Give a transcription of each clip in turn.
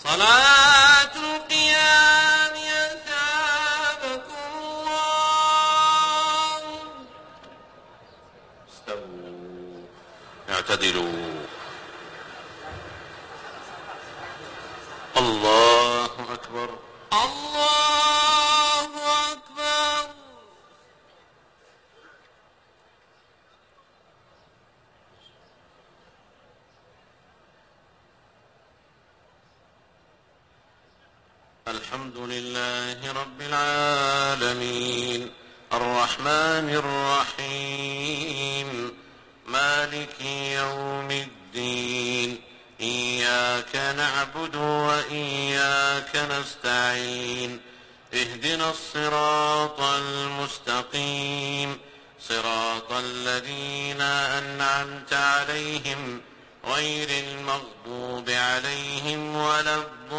صلاة القيام أثابكم الله. استووا اعتدلوا. الله أكبر. الله أكبر. الحمد لله رب العالمين الرحمن الرحيم مالك يوم الدين إياك نعبد وإياك نستعين اهدنا الصراط المستقيم صراط الذين أنعمت عليهم غير المغضوب عليهم ولا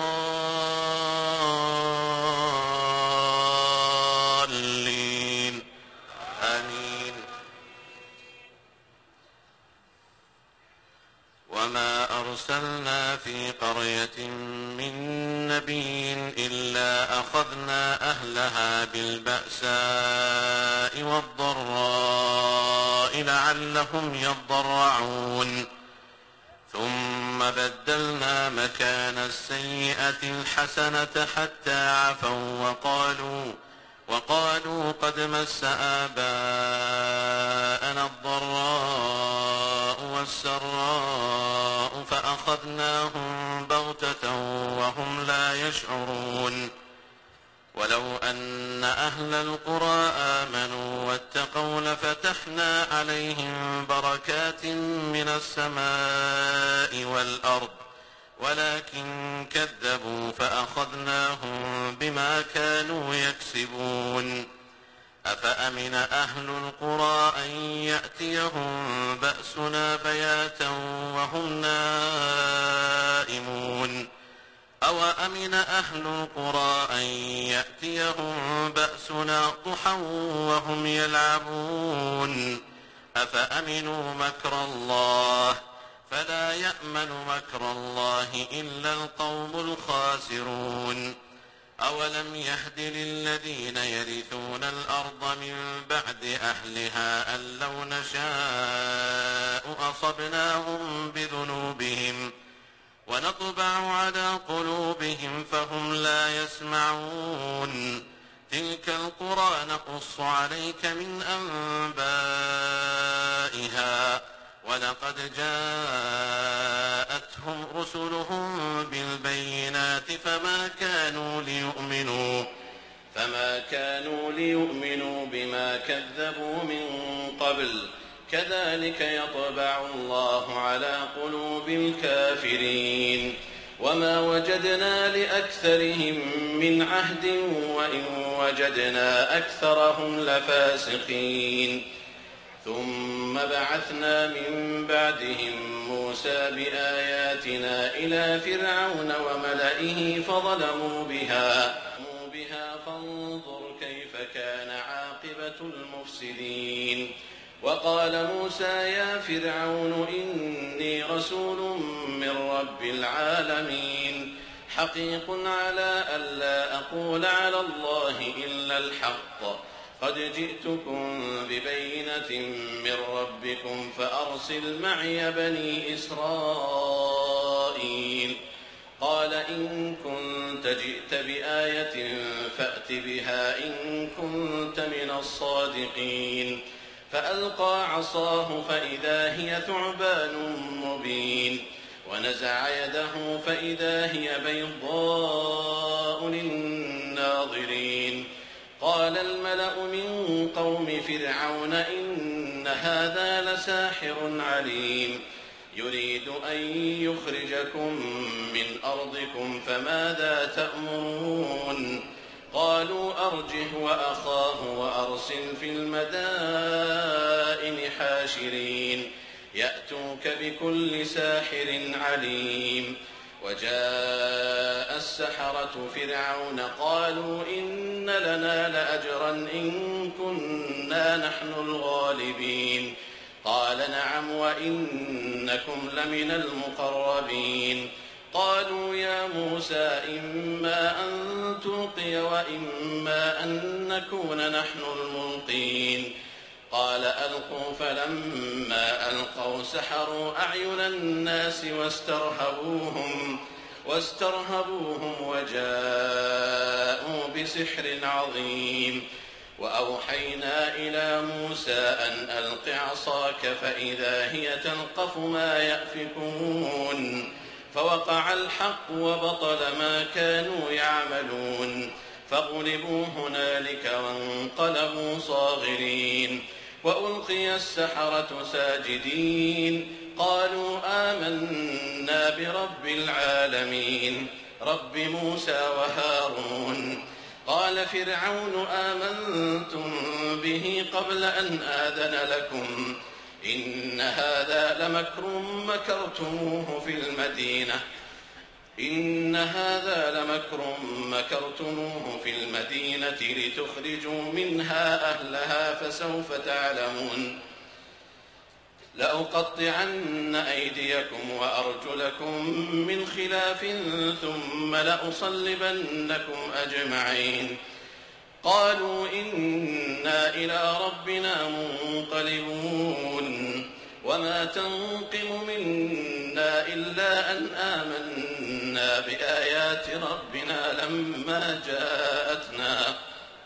الضالين آمين. وما أرسلنا في قرية من نبي إلا أخذنا أهلها بالبأساء والضراء لعلهم يضرعون ثم بدلنا مكان السيئة الحسنة حتى عفوا وقالوا قد مس آباءنا الضراء والسراء فأخذناهم بغتة وهم لا يشعرون. ولو أن أهل القرى آمنوا واتقوا لفتحنا عليهم بركات من السماء والأرض ولكن كذبوا فأخذناهم بما كانوا يكسبون. أفأمن أهل القرى أن يأتيهم بأسنا بياتا وهم نائمون أوأمن أهل القرى أن يأتيهم بأسنا ضحى وهم يلعبون أفأمنوا مكر الله فلا يأمن مكر الله إلا القوم الخاسرون. أولم يهد للذين يرثون الأرض من بعد أهلها أن لو نشاء أصبناهم بذنوبهم ونطبع على قلوبهم فهم لا يسمعون. تلك القرى نقص عليك من أنبائها ولقد جاءتهم رسلهم بالبينات فما كانوا ليؤمنوا بما كذبوا من قبل كذلك يطبع الله على قلوب الكافرين. وما وجدنا لأكثرهم من عهد وإن وجدنا أكثرهم لفاسقين. ثم بعثنا من بعدهم موسى بآياتنا إلى فرعون وملئه فظلموا بها فانظر كيف كان عاقبة المفسدين. وقال موسى يا فرعون إني رسول من رب العالمين حقيق على ألا أقول على الله إلا الحق قد جئتكم ببينة من ربكم فأرسل معي بني إسرائيل. قال إن كنت جئت بآية فأت بها إن كنت من الصادقين. فألقى عصاه فإذا هي ثعبان مبين ونزع يده فإذا هي بيضاء للناظرين. قال الملأ من قوم فرعون إن هذا لساحر عليم يريد أن يخرجكم من أرضكم فماذا تأمرون. قالوا أرجه وأخاه وأرسل في المدائن حاشرين يأتوك بكل ساحر عليم. وجاء السحرة فرعون قالوا إن لنا لأجرا إن كنا نحن الغالبين. قال نعم وإنكم لمن المقربين. قالوا يا موسى إما أن تلقي وإما أن نكون نحن الملقين قال ألقوا فلما ألقوا سحروا أعين الناس واسترهبوهم وجاءوا بسحر عظيم وأوحينا إلى موسى أن ألق عصاك فإذا هي تلقف ما يأفكون فوقع الحق وبطل ما كانوا يعملون فغلبوا هنالك وانقلبوا صاغرين وألقي السحرة ساجدين قالوا آمنا برب العالمين رب موسى وهارون قال فرعون آمنتم به قبل أن آذن لكم إن هذا لمكر مكرتموه في المدينة لتخرجوا منها أهلها فسوف تعلمون لأقطعن أيديكم وأرجلكم من خلاف ثم لأصلبنكم أجمعين قالوا إنا إلى ربنا منقلبون وما تنقم منا إلا أن آمنا بآيات ربنا لما جاءتنا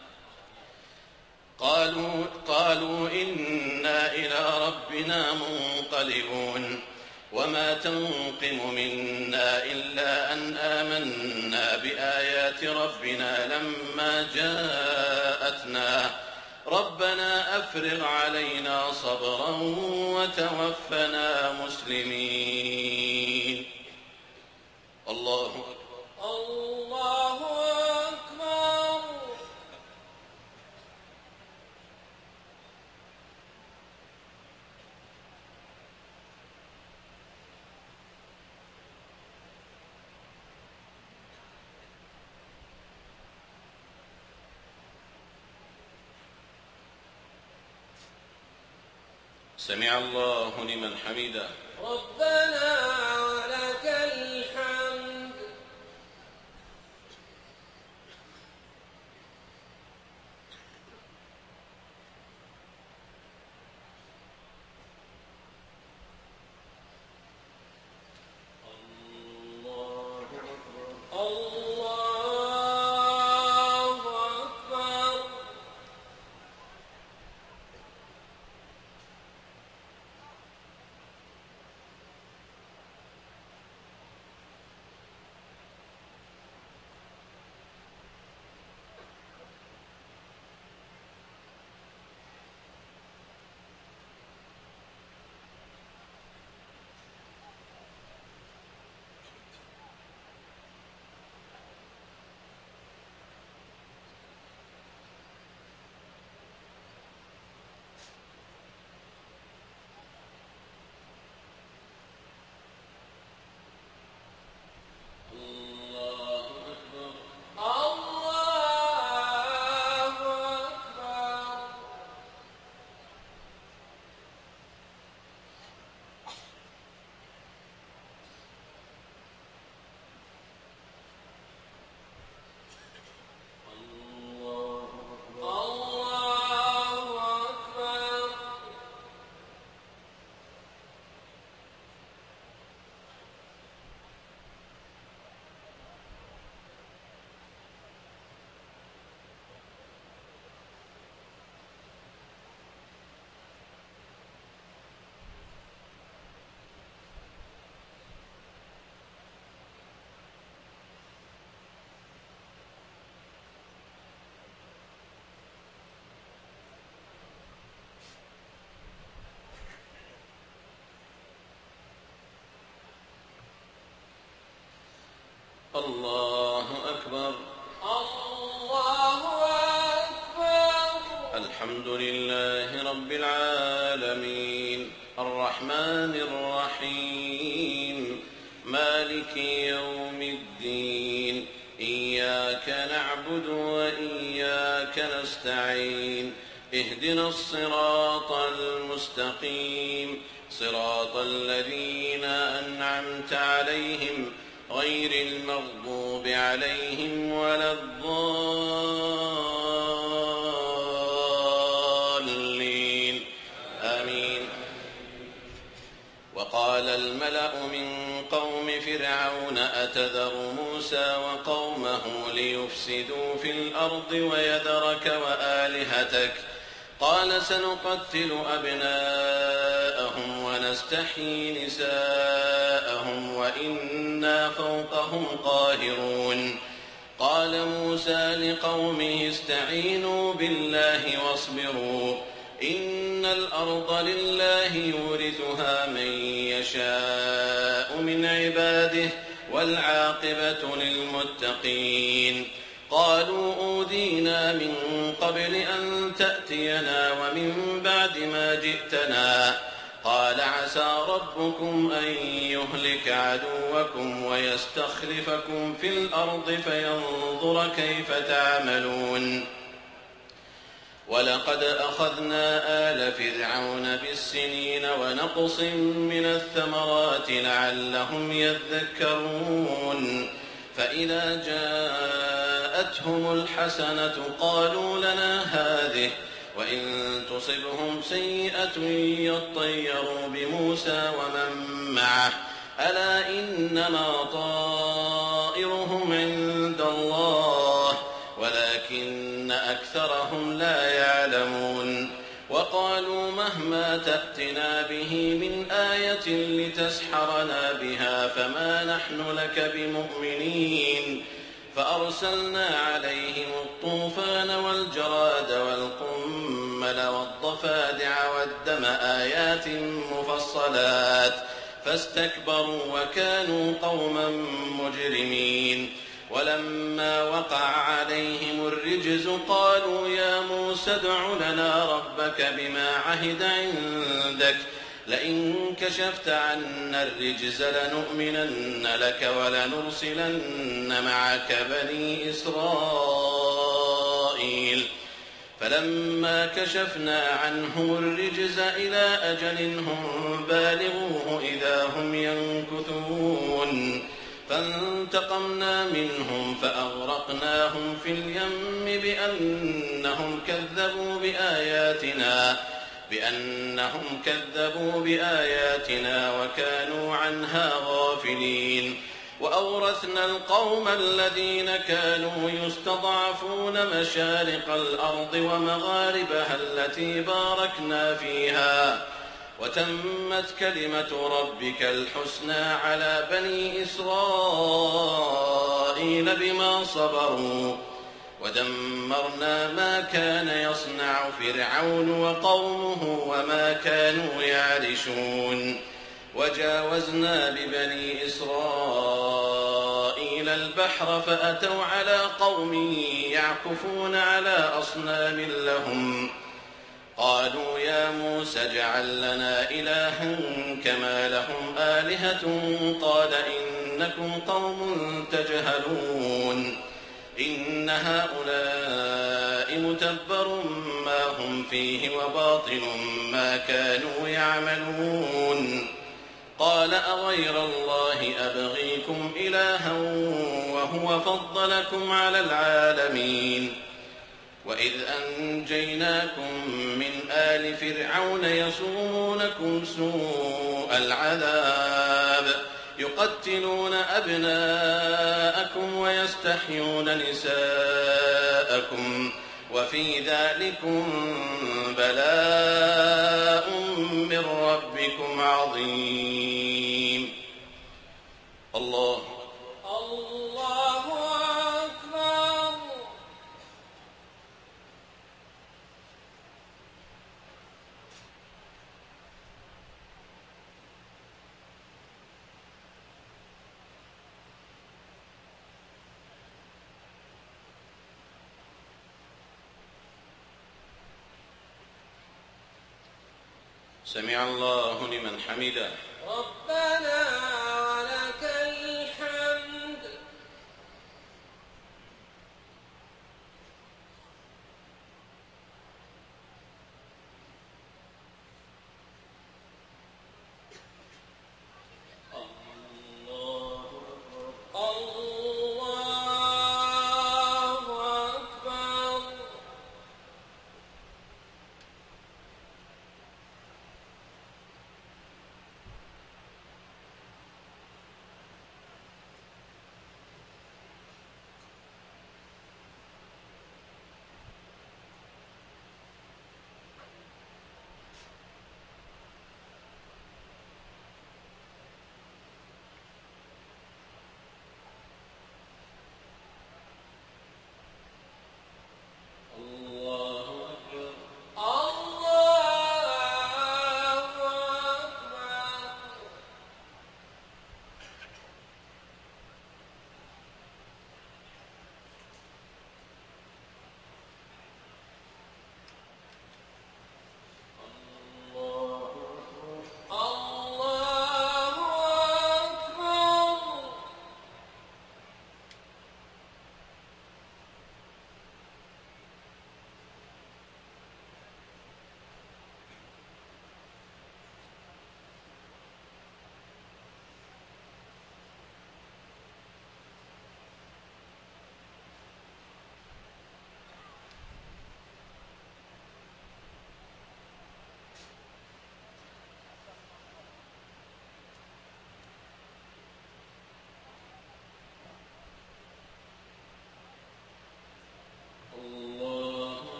قالوا إنا إلى ربنا منقلبون وما تنقم منا إلا أن آمنا بآيات ربنا لما جاءتنا ربنا أفرغ علينا صبرا وتوفنا مسلمين الله أكبر الله أكبر. سمع الله لمن حمده ربنا ولك الحمد. الله أكبر. الله أكبر الله أكبر. الحمد لله رب العالمين الرحمن الرحيم مالك يوم الدين إياك نعبد وإياك نستعين اهدنا الصراط المستقيم صراط الذين أنعمت عليهم غير المغضوب عليهم ولا الضالين آمين. وقال الملأ من قوم فرعون أتذر موسى وقومه ليفسدوا في الأرض ويذرك وآلهتك قال سنقتل أبناءهم ونستحيي نساءهم وإنا فوقهم قاهرون. قال موسى لقومه استعينوا بالله واصبروا إن الأرض لله يورثها من يشاء من عباده والعاقبة للمتقين. قالوا أوذينا من قبل أن تأتينا ومن بعد ما جئتنا قال عسى ربكم أن يهلك عدوكم ويستخلفكم في الأرض فينظر كيف تعملون. ولقد أخذنا آل فرعون بالسنين ونقص من الثمرات لعلهم يذكرون. فإذا جاءتهم الحسنة قالوا لنا هذه وإن تصبهم سيئة يطيروا بموسى ومن معه ألا إنما طائرهم عند الله ولكن أكثرهم لا يعلمون. وقالوا مهما تأتنا به من آية لتسحرنا بها فما نحن لك بمؤمنين. فأرسلنا عليهم الطوفان والجراد والقمل والضفادع والدم آيات مفصلات فاستكبروا وكانوا قوما مجرمين. ولما وقع عليهم الرجز قالوا يا موسى ادع لنا ربك بما عهد عندك لئن كشفت عنا الرجز لنؤمنن لك ولنرسلن معك بني إسرائيل. فلما كشفنا عنهم الرجز إلى أجل هم بالغوه إذا هم ينكثون. فانتقمنا منهم فأغرقناهم في اليم بأنهم كذبوا بآياتنا وكانوا عنها غافلين. وأورثنا القوم الذين كانوا يستضعفون مشارق الأرض ومغاربها التي باركنا فيها وتمت كلمة ربك الحسنى على بني إسرائيل بما صبروا ودمرنا ما كان يصنع فرعون وقومه وما كانوا يعرشون. وجاوزنا ببني إسرائيل البحر فأتوا على قوم يعكفون على أصنام لهم قالوا يا موسى اجعل لنا إلها كما لهم آلهة قال إنكم قوم تجهلون. إن هؤلاء متبر ما هم فيه وباطل ما كانوا يعملون. قال أغير الله أبغيكم إلها وهو فضلكم على العالمين. وإذ أنجيناكم من آل فرعون يسومونكم سوء العذاب يقتلون أبناءكم ويستحيون نساءكم وفي ذلكم بلاء من ربكم عظيم. الله أكبر. سمع الله لمن حمده. ربنا ولك الحمد. الله أكبر.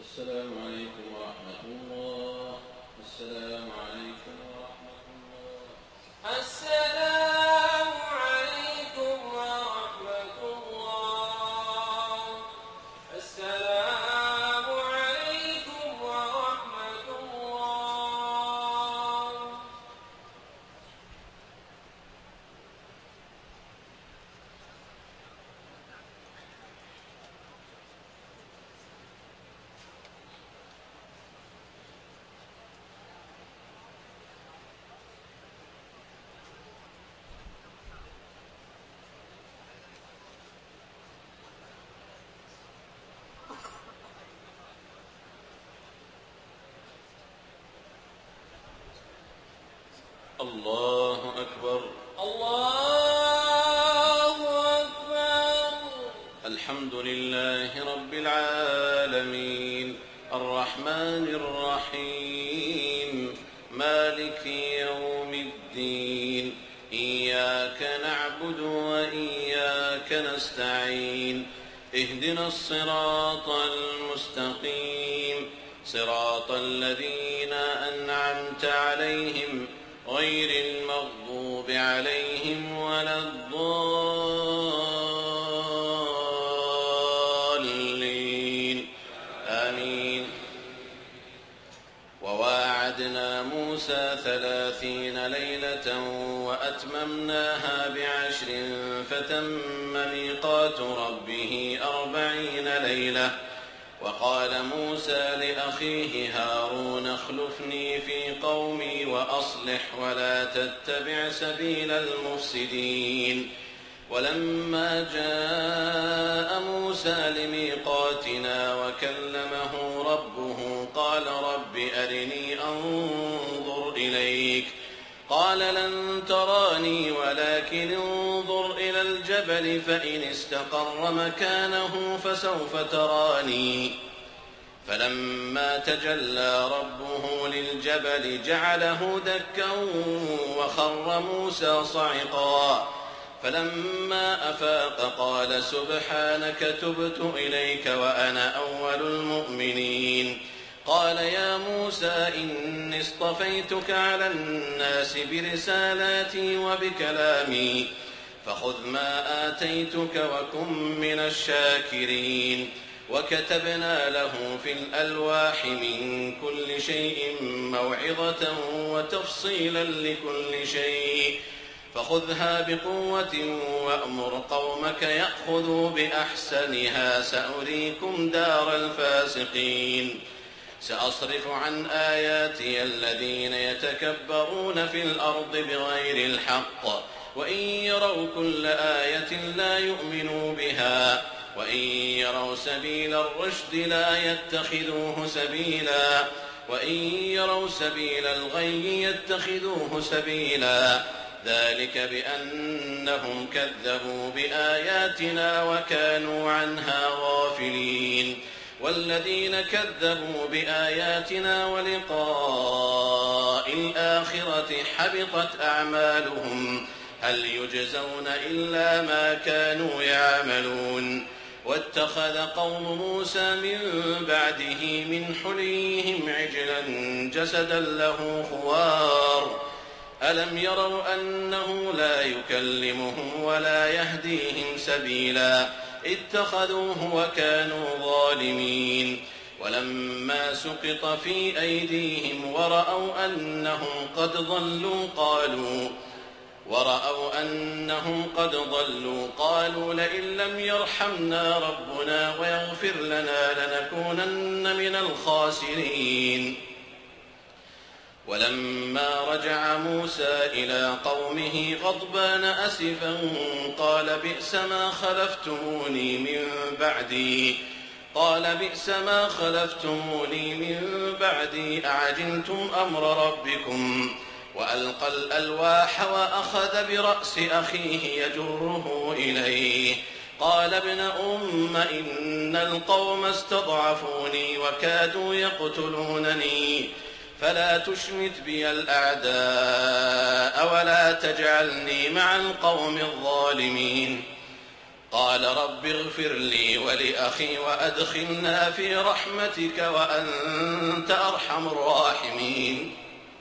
السلام عليكم ورحمة الله. السلام عليكم ورحمة الله. السلام عليكم ورحمة الله. السلام عليكم ورحمة الله. الله أكبر. الله أكبر. الحمد لله رب العالمين الرحمن الرحيم مالك يوم الدين إياك نعبد وإياك نستعين اهدنا الصراط المستقيم صراط الذين أنعمت عليهم غير المغضوب عليهم ولا الضالين آمين. وواعدنا موسى 30 ليلة وأتممناها ب10 فتم ميقات ربه 40 ليلة. وقال موسى لأخيه هارون اخلفني في قومي وأصلح ولا تتبع سبيل المفسدين. ولما جاء موسى لميقاتنا وكلمه ربه قال رب أرني أنظر إليك قال لن تراني ولكن انظر إلى الجبل فإن استقر مكانه فسوف تراني. فلما تجلى ربه للجبل جعله دكا وخر موسى صعقا. فلما أفاق قال سبحانك تبت إليك وأنا أول المؤمنين. قال يا موسى إني اصطفيتك على الناس برسالاتي وبكلامي فخذ ما آتيتك وكن من الشاكرين. وكتبنا له في الألواح من كل شيء موعظة وتفصيلا لكل شيء فخذها بقوة وأمر قومك يأخذوا بأحسنها سأريكم دار الفاسقين. سأصرف عن آياتي الذين يتكبرون في الأرض بغير الحق وإن يروا كل آية لا يؤمنوا بها وإن يروا سبيل الرشد لا يتخذوه سبيلا وإن يروا سبيل الغي يتخذوه سبيلا. ذلك بأنهم كذبوا بآياتنا وكانوا عنها غافلين. والذين كذبوا بآياتنا ولقاء الآخرة حبطت أعمالهم هل يجزون إلا ما كانوا يعملون. واتخذ قوم موسى من بعده من حليهم عجلا جسدا له خوار ألم يروا أنه لا يكلمهم ولا يهديهم سبيلا اتخذوه وكانوا ظالمين. ولما سقط في أيديهم ورأوا أنهم قد ضلوا قالوا لئن لم يرحمنا ربنا ويغفر لنا لنكونن من الخاسرين. ولما رجع موسى إلى قومه غضبان أسفا قال بئس ما خلفتموني من بعدي أعجلتم أمر ربكم. وألقى الألواح وأخذ برأس أخيه يجره إليه قال ابن أم إن القوم استضعفوني وكادوا يقتلونني فلا تشمت بي الأعداء ولا تجعلني مع القوم الظالمين. قال رب اغفر لي ولأخي وأدخلنا في رحمتك وأنت أرحم الراحمين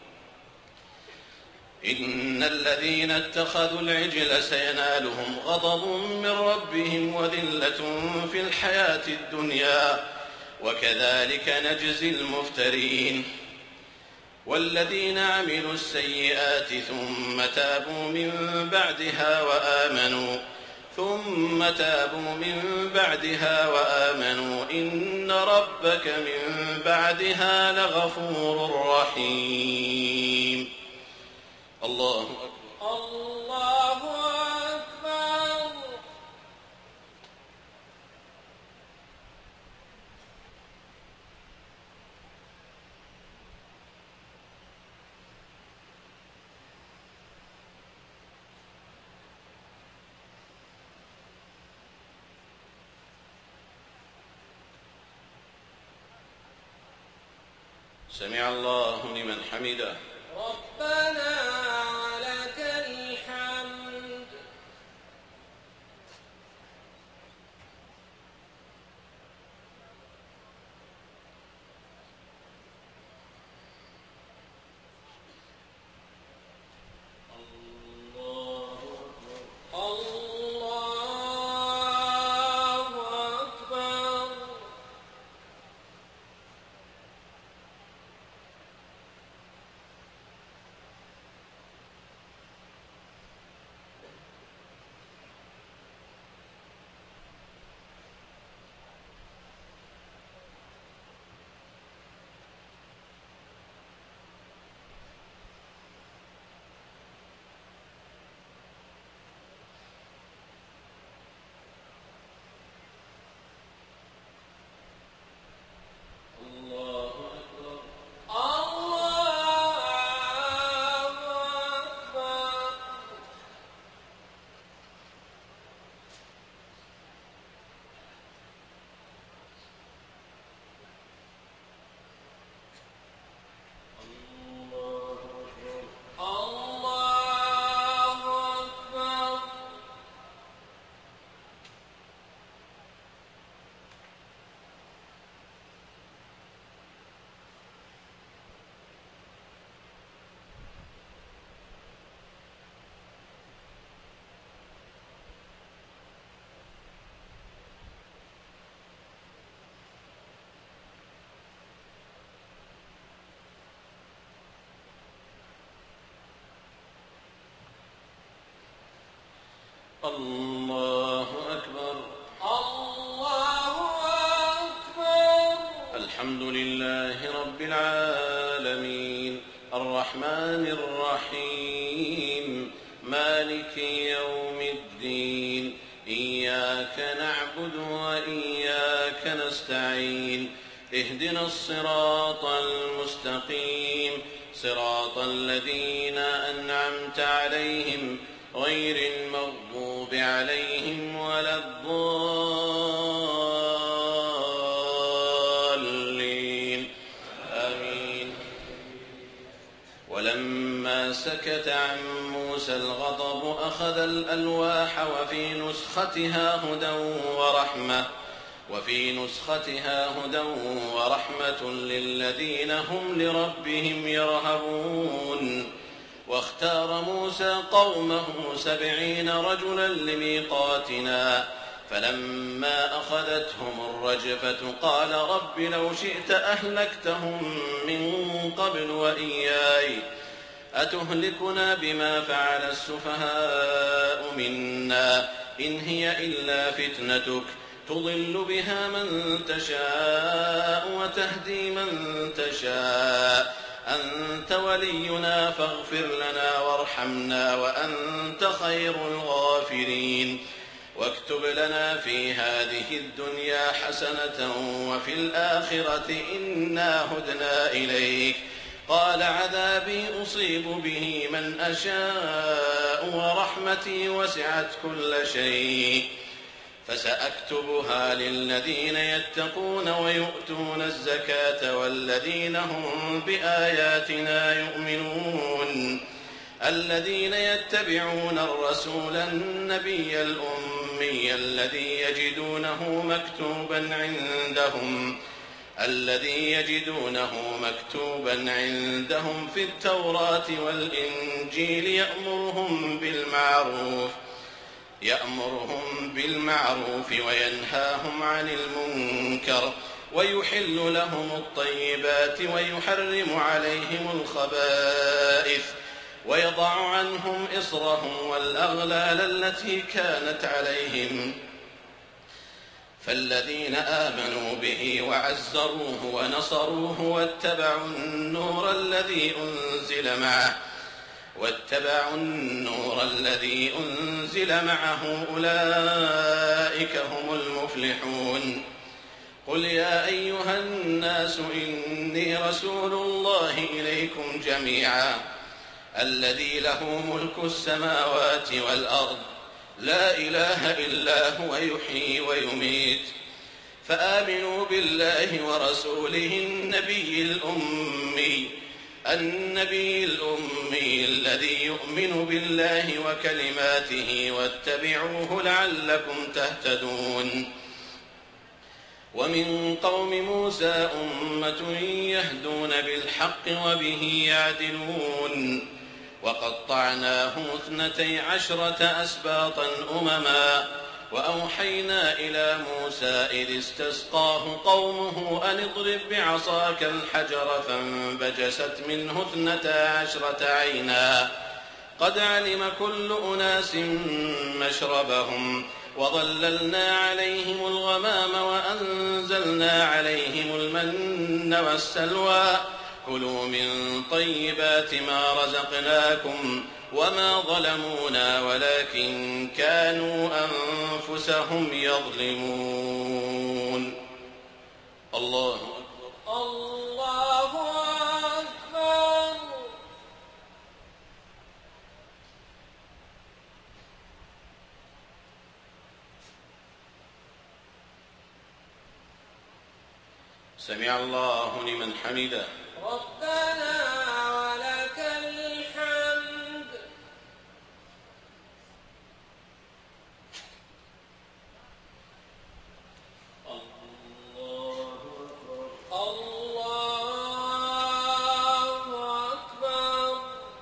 إن الذين اتخذوا العجل سينالهم غضب من ربهم وذلة في الحياة الدنيا وكذلك نجزي المفترين والذين عملوا السيئات ثم تابوا من بعدها وآمنوا إن ربك من بعدها لغفور رحيم. الله أكبر. الله أكبر. سمع الله لمن حمده. ربنا ولك الحمد. الله أكبر. الله أكبر. الله أكبر. الحمد لله رب العالمين الرحمن الرحيم مالك يوم الدين إياك نعبد وإياك نستعين اهدنا الصراط المستقيم صراط الذين أنعمت عليهم غير المغضوب عليهم ولا الضالين آمين. ولما سكت عن موسى الغضب أخذ الألواح وفي نسختها هدى ورحمة للذين هم لربهم يرهبون. واختار موسى قومه 70 رجلا لميقاتنا فلما أخذتهم الرجفة قال رب لو شئت أهلكتهم من قبل وإياي أتهلكنا بما فعل السفهاء منا إن هي إلا فتنتك تضل بها من تشاء وتهدي من تشاء أنت ولينا فاغفر لنا وارحمنا وأنت خير الغافرين. واكتب لنا في هذه الدنيا حسنة وفي الآخرة إنا هدنا إليك. قال عذابي أصيب به من أشاء ورحمتي وسعت كل شيء فسأكتبها للذين يتقون ويؤتون الزكاة والذين هم بآياتنا يؤمنون. الذين يتبعون الرسول النبي الأمي الأمي الذي يجدونه مكتوبا عندهم في التوراة والإنجيل يأمرهم بالمعروف وينهاهم عن المنكر ويحل لهم الطيبات ويحرم عليهم الخبائث ويضع عنهم إصرهم والأغلال التي كانت عليهم. فالذين آمنوا به وعزروه ونصروه واتبعوا النور الذي أنزل معه أولئك هم المفلحون. قل يا أيها الناس إني رسول الله إليكم جميعا الذي له ملك السماوات والأرض لا إله إلا هو يحيي ويميت فآمنوا بالله ورسوله النبي الأمي الذي يؤمن بالله وكلماته واتبعوه لعلكم تهتدون. ومن قوم موسى أمة يهدون بالحق وبه يعدلون وقطعناهم 12 أسباطا أمما وأوحينا إلى موسى إذ استسقاه قومه أن اضرب بعصاك الحجر فانبجست منه 12 عينا قد علم كل أناس مشربهم وظللنا عليهم الغمام وأنزلنا عليهم المن والسلوى كلوا من طيبات ما رزقناكم وما ظلمونا ولكن كانوا أنفسهم يظلمون. الله أكبر. الله أكبر. سمع الله لمن حمده. ربنا ولك الحمد. الله أكبر. الله أكبر.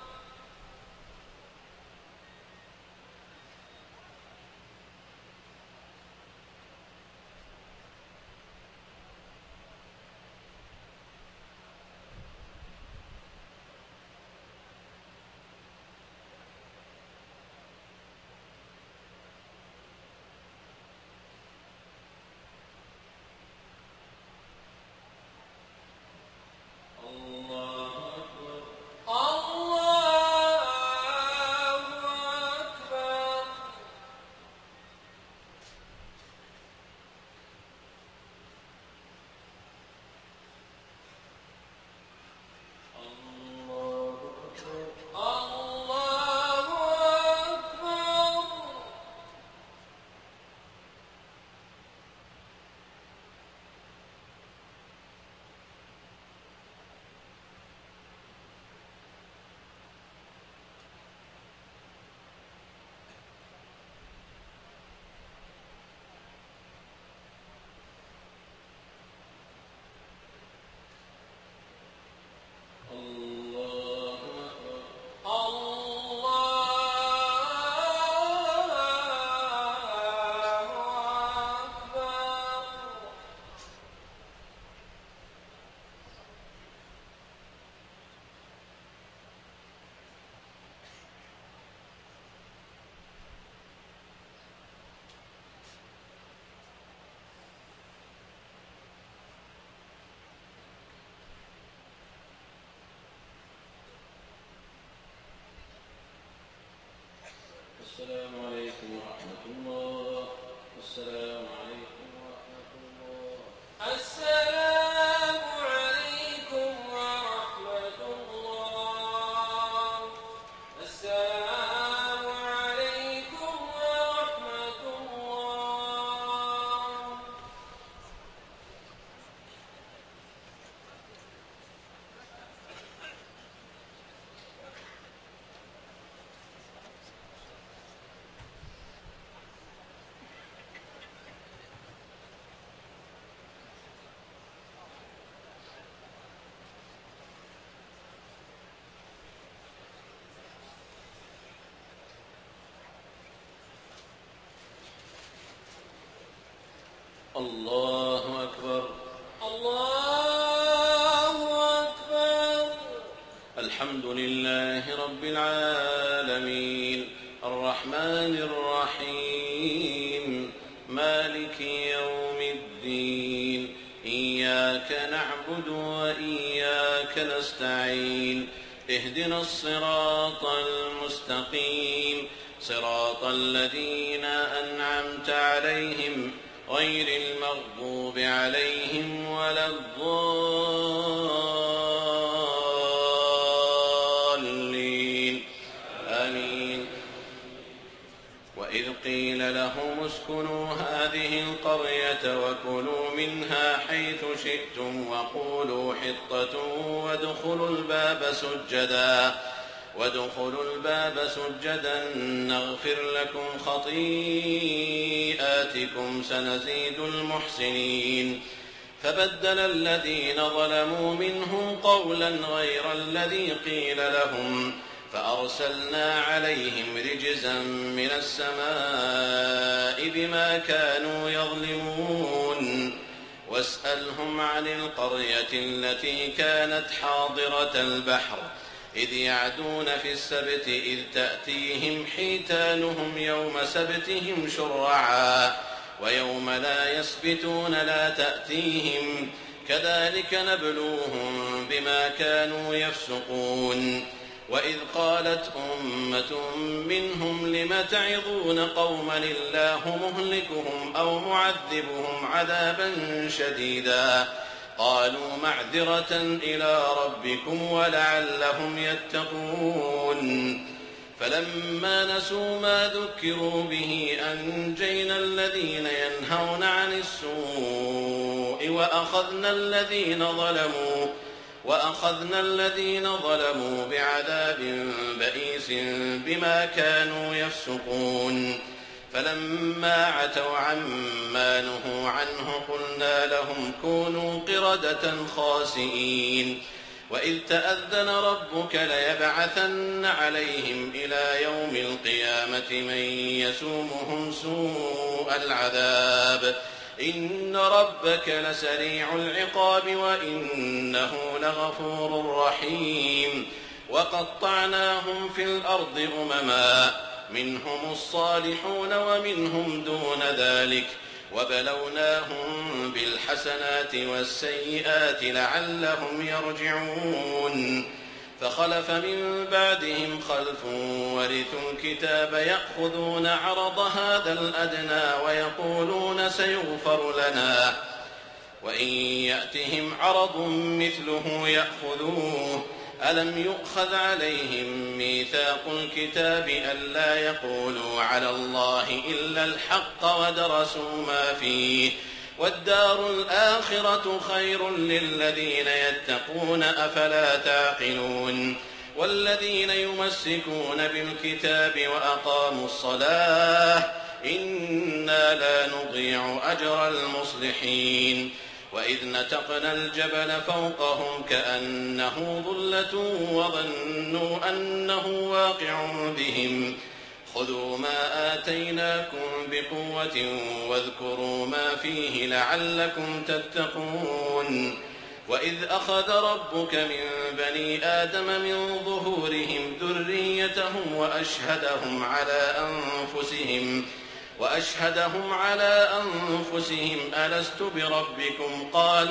السلام عليكم ورحمة الله. السلام عليكم ورحمة الله. السلام عليكم ورحمة الله. السلام عليكم ورحمة الله. الحمد لله رب العالمين الرحمن الرحيم مالك يوم الدين إياك نعبد وإياك نستعين اهدنا الصراط المستقيم صراط الذين أنعمت عليهم غير المغضوب عليهم ولا الضالين آمين. وإذ قيل لهم اسكنوا هذه القرية وكلوا منها حيث شئتم وقولوا حطة وادخلوا الباب سجدا نغفر لكم خطيئاتكم سنزيد المحسنين. فبدل الذين ظلموا منهم قولا غير الذي قيل لهم فأرسلنا عليهم رجزا من السماء بما كانوا يظلمون. واسألهم عن القرية التي كانت حاضرة البحر إذ يعدون في السبت إذ تأتيهم حيتانهم يوم سبتهم شرعا ويوم لا يسبتون لا تأتيهم كذلك نبلوهم بما كانوا يفسقون. وإذ قالت أمة منهم لم تعظون قوما الله مهلكهم أو معذبهم عذابا شديدا قالوا معذرة إلى ربكم ولعلهم يتقون. فلما نسوا ما ذكروا به أنجينا الذين ينهون عن السوء وأخذنا الذين ظلموا بعذاب بئيس بما كانوا يفسقون. فلما عتوا عما نهوا عنه قلنا لهم كونوا قردة خاسئين. وإذ تأذن ربك ليبعثن عليهم إلى يوم القيامة من يسومهم سوء العذاب إن ربك لسريع العقاب وإنه لغفور رحيم. وقطعناهم في الأرض أمما منهم الصالحون ومنهم دون ذلك وبلوناهم بالحسنات والسيئات لعلهم يرجعون. فخلف من بعدهم خلف ورثوا الكتاب يأخذون عرض هذا الأدنى ويقولون سيغفر لنا وإن يأتهم عرض مثله يأخذوه. ألم يؤخذ عليهم ميثاق الكتاب ألا يقولوا على الله إلا الحق ودرسوا ما فيه والدار الآخرة خير للذين يتقون أفلا تعقلون. والذين يمسكون بالكتاب وأقاموا الصلاة إنا لا نضيع أجر المصلحين. وإذ نتقنا الجبل فوقهم كأنه ظلة وظنوا أنه واقع بهم خذوا ما آتيناكم بقوة واذكروا ما فيه لعلكم تتقون. وإذ أخذ ربك من بني آدم من ظهورهم ذريتهم وأشهدهم على أنفسهم ألست بربكم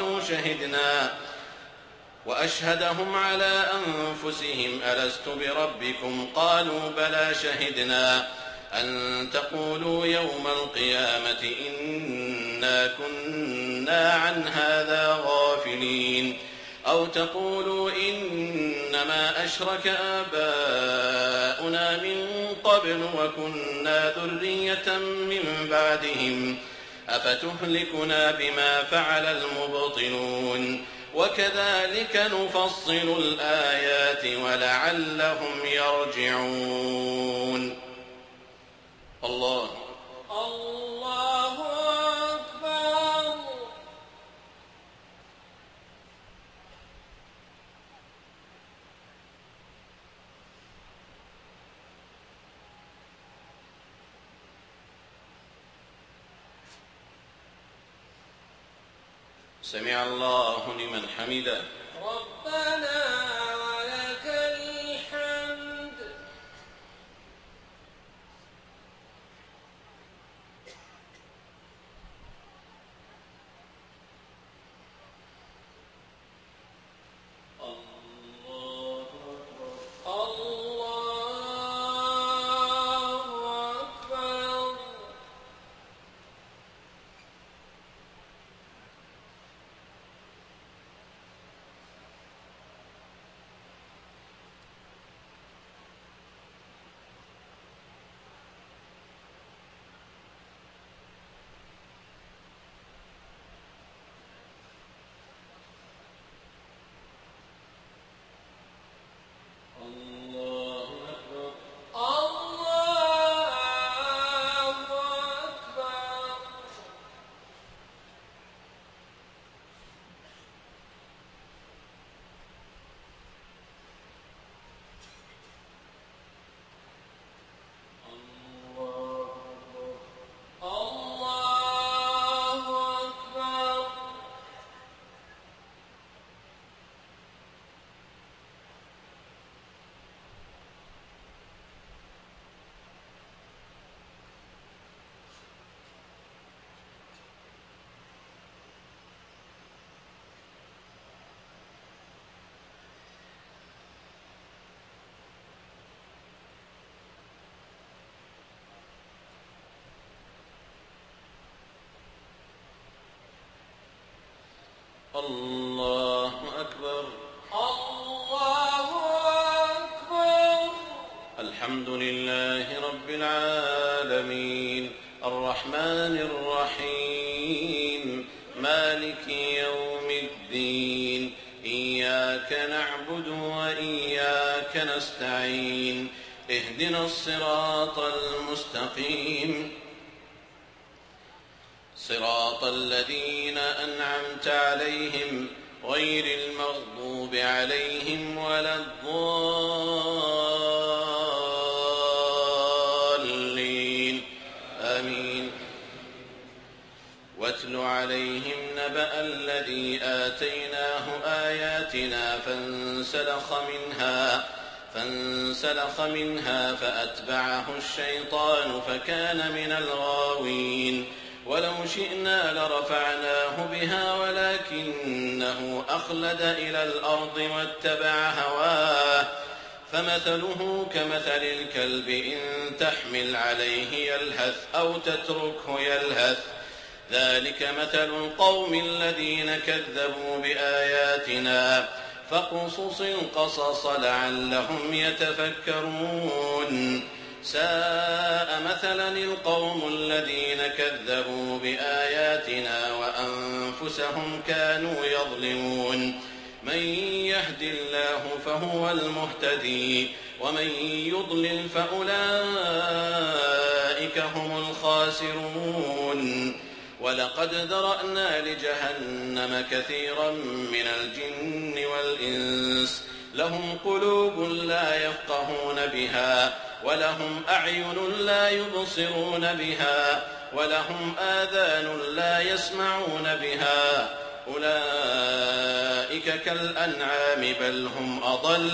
قالوا بلى شهدنا أن تقولوا يوم القيامة إنا كنا عن هذا غافلين أو تقولوا إنما أشرك آباؤنا من قبل وكنا ذرية من بعدهم أفتهلكنا بما فعل المبطلون. وكذلك نفصل الآيات ولعلهم يرجعون. الله أكبر. سمع الله لمن حمده. ربنا ولك إياك نعبد وإياك نستعين اهدنا الصراط المستقيم صراط الذين أنعمت عليهم غير المغضوب عليهم ولا الضالين آمين. واتل عليهم نبأ الذي آتيناه آياتنا فانسلخ منها فأتبعه الشيطان فكان من الغاوين ولو شئنا لرفعناه بها ولكنه أخلد إلى الأرض واتبع هواه فمثله كمثل الكلب إن تحمل عليه يلهث أو تتركه يلهث ذلك مثل القوم الذين كذبوا بآياتنا فاقصص القصص لعلهم يتفكرون ساء مثلا القوم الذين كذبوا بآياتنا وأنفسهم كانوا يظلمون من يهد الله فهو المهتدي ومن يضلل فأولئك هم الخاسرون ولقد ذرأنا لجهنم كثيرا من الجن والإنس لهم قلوب لا يفقهون بها ولهم أعين لا يبصرون بها ولهم آذان لا يسمعون بها أولئك كالأنعام بل هم أضل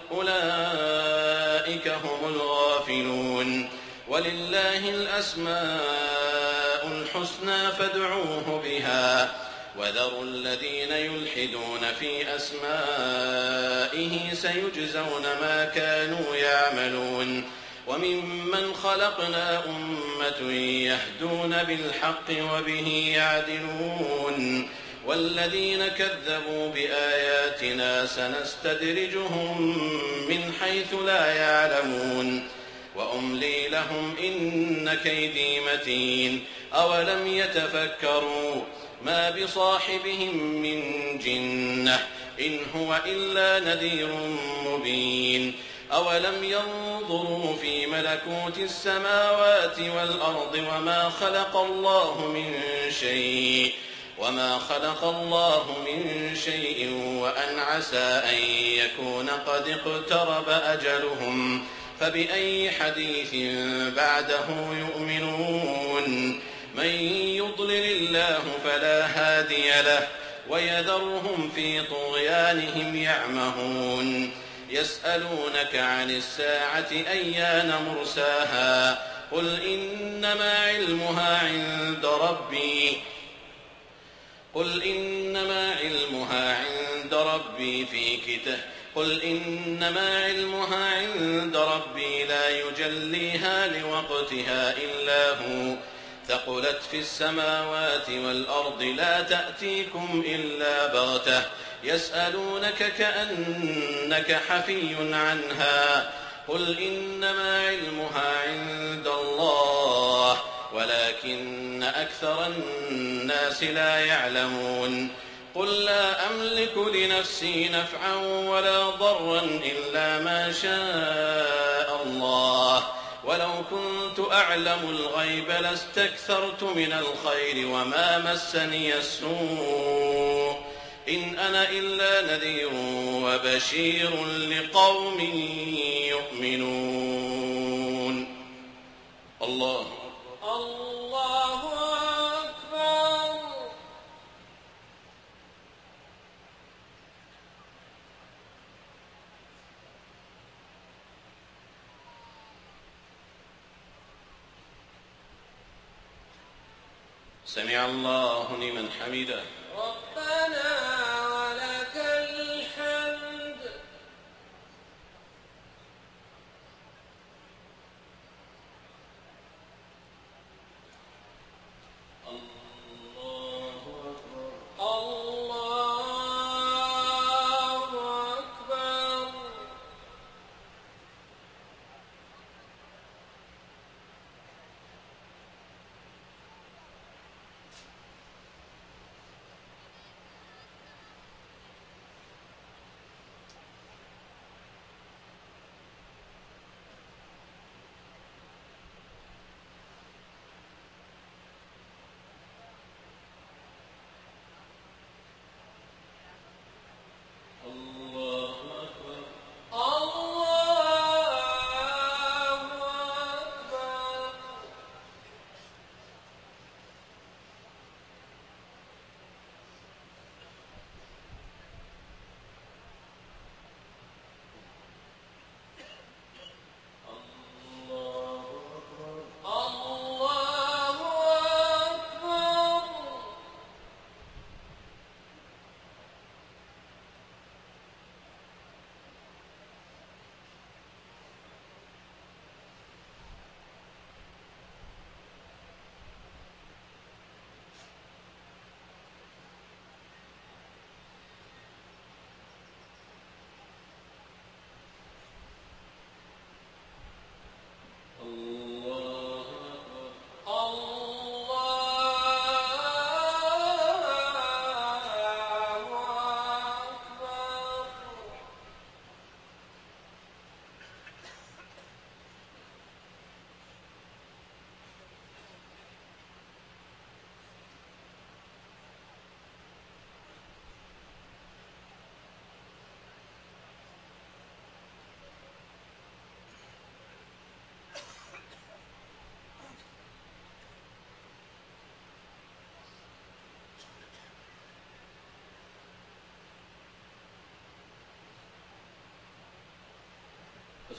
أولئك هم الغافلون ولله الأسماء الحسنى فادعوه بها وذروا الذين يلحدون في أسمائه سيجزون ما كانوا يعملون وممن خلقنا أمة يهدون بالحق وبه يعدلون والذين كذبوا بآياتنا سنستدرجهم من حيث لا يعلمون وأملي لهم إن كيدي متين أولم يتفكروا ما بصاحبهم من جنة إن هو إلا نذير مبين أولم ينظروا في ملكوت السماوات والأرض وما خلق الله من شيء وأن عسى أن يكون قد اقترب أجلهم فبأي حديث بعده يؤمنون من يضلل الله فلا هادي له ويذرهم في طغيانهم يعمهون يسألونك عن الساعة أيان مرساها قل إنما علمها عند ربي لا يجليها لوقتها إلا هو ثقلت في السماوات والأرض لا تأتيكم إلا بغتة يسألونك كأنك حفي عنها قل إنما علمها عند الله ولكن أكثر الناس لا يعلمون قل لا أملك لنفسي نفعا ولا ضرا إلا ما شاء الله ولو كنت أعلم الغيب لاستكثرت من الخير وما مسني السوء إن أنا إلا نذير وبشير لقوم يؤمنون. الله أكبر. سمع الله لمن حمده. ربنا ولك الحمد. الله أكبر.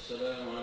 السلام